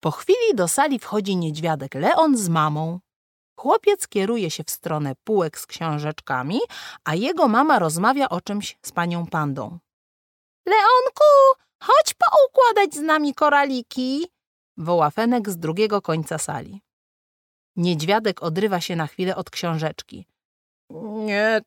Po chwili do sali wchodzi niedźwiadek Leon z mamą. Chłopiec kieruje się w stronę półek z książeczkami, a jego mama rozmawia o czymś z panią Pandą. Leonku, chodź poukładać z nami koraliki, woła Fenek z drugiego końca sali. Niedźwiadek odrywa się na chwilę od książeczki. Nie,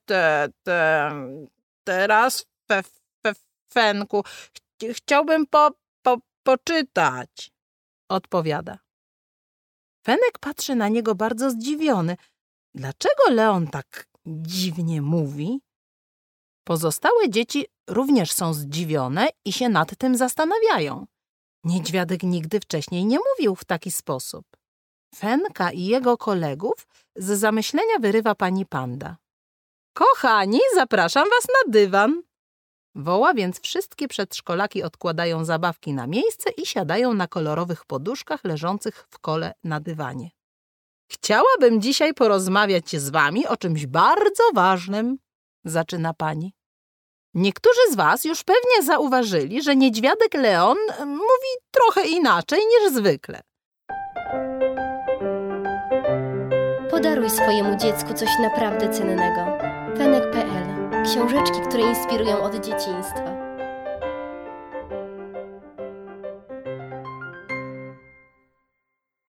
teraz, Fenku, chciałbym poczytać, odpowiada. Fenek patrzy na niego bardzo zdziwiony. Dlaczego Leon tak dziwnie mówi? Pozostałe dzieci również są zdziwione i się nad tym zastanawiają. Niedźwiadek nigdy wcześniej nie mówił w taki sposób. Fenka i jego kolegów z zamyślenia wyrywa pani Panda. Kochani, zapraszam was na dywan. Woła, więc wszystkie przedszkolaki odkładają zabawki na miejsce i siadają na kolorowych poduszkach leżących w kole na dywanie. Chciałabym dzisiaj porozmawiać z wami o czymś bardzo ważnym, zaczyna pani. Niektórzy z was już pewnie zauważyli, że niedźwiadek Leon mówi trochę inaczej niż zwykle. Podaruj swojemu dziecku coś naprawdę cennego. Fenek.pl. Książeczki, które inspirują od dzieciństwa.